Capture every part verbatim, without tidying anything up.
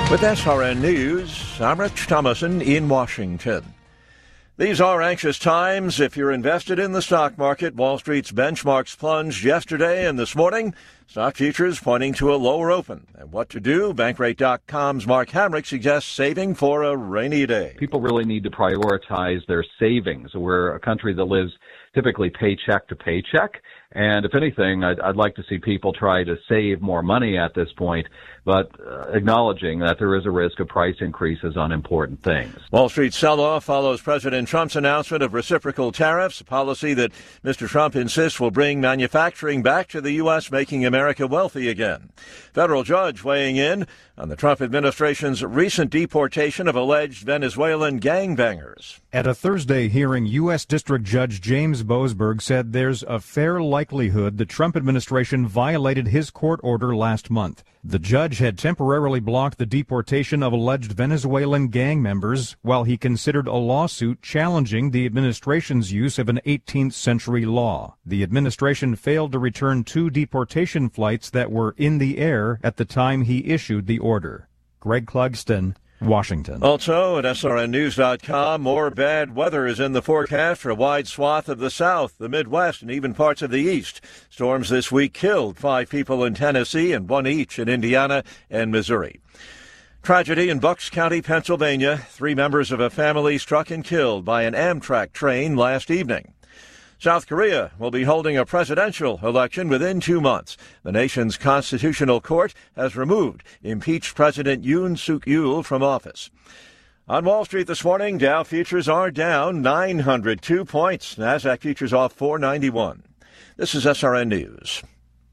With S R N News, I'm Rich Thomason in Washington. These are anxious times if you're invested in the stock market. Wall Street's benchmarks plunged yesterday and this morning. Stock futures pointing to a lower open. And what to do? Bankrate dot com's Mark Hamrick suggests saving for a rainy day. People really need to prioritize their savings. We're a country that lives typically paycheck to paycheck. And if anything, I'd, I'd like to see people try to save more money at this point, but uh, acknowledging that there is a risk of price increases on important things. Wall Street sell-off follows President Trump's announcement of reciprocal tariffs, a policy that Mister Trump insists will bring manufacturing back to the U S, making America wealthy again. Federal judge weighing in on the Trump administration's recent deportation of alleged Venezuelan gangbangers. At a Thursday hearing, U S. District Judge James Boasberg said there's a fair likelihood the Trump administration violated his court order last month. The judge had temporarily blocked the deportation of alleged Venezuelan gang members while he considered a lawsuit challenging the administration's use of an eighteenth century law. The administration failed to return two deportation flights that were in the air at the time he issued the order. Greg Clugston, Washington. Also at S R N news dot com, more bad weather is in the forecast for a wide swath of the South, the Midwest, and even parts of the East. Storms this week killed five people in Tennessee and one each in Indiana and Missouri. Tragedy in Bucks County, Pennsylvania. Three members of a family struck and killed by an Amtrak train last evening. South Korea will be holding a presidential election within two months. The nation's constitutional court has removed impeached President Yoon Suk-yeol from office. On Wall Street this morning, Dow futures are down nine hundred two points. Nasdaq futures off four ninety-one. This is S R N News.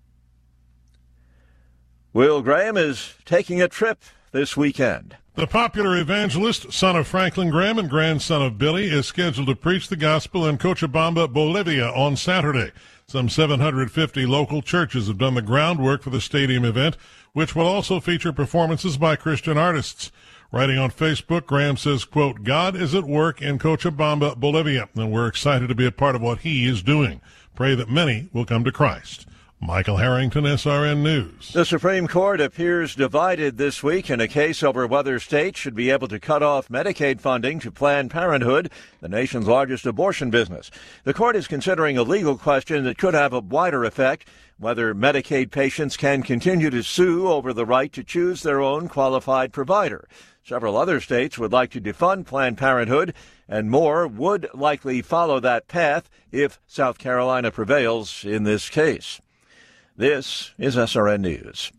Will Graham is taking a trip this weekend. The popular evangelist, son of Franklin Graham and grandson of Billy, is scheduled to preach the gospel in Cochabamba, Bolivia on Saturday. Some seven hundred fifty local churches have done the groundwork for the stadium event, which will also feature performances by Christian artists. Writing on Facebook, Graham says, quote, God is at work in Cochabamba, Bolivia, and we're excited to be a part of what he is doing. Pray that many will come to Christ. Michael Harrington, S R N News. The Supreme Court appears divided this week in a case over whether states should be able to cut off Medicaid funding to Planned Parenthood, the nation's largest abortion business. The court is considering a legal question that could have a wider effect, whether Medicaid patients can continue to sue over the right to choose their own qualified provider. Several other states would like to defund Planned Parenthood, and more would likely follow that path if South Carolina prevails in this case. This is S R N News.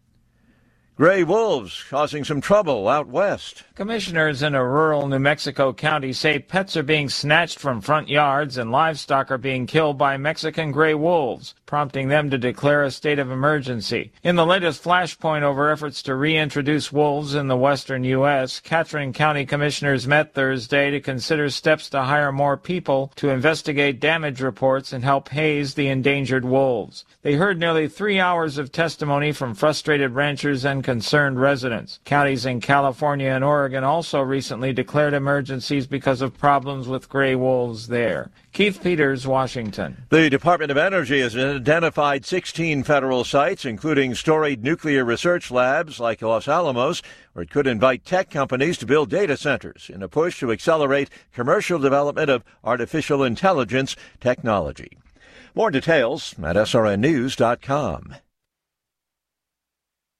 Gray wolves causing some trouble out west. Commissioners in a rural New Mexico county say pets are being snatched from front yards and livestock are being killed by Mexican gray wolves, prompting them to declare a state of emergency. In the latest flashpoint over efforts to reintroduce wolves in the western U S, Catron County commissioners met Thursday to consider steps to hire more people to investigate damage reports and help haze the endangered wolves. They heard nearly three hours of testimony from frustrated ranchers and concerned residents. Counties in California and Oregon also recently declared emergencies because of problems with gray wolves there. Keith Peters, Washington. The Department of Energy has identified sixteen federal sites, including storied nuclear research labs like Los Alamos, where it could invite tech companies to build data centers in a push to accelerate commercial development of artificial intelligence technology. More details at S R N news dot com.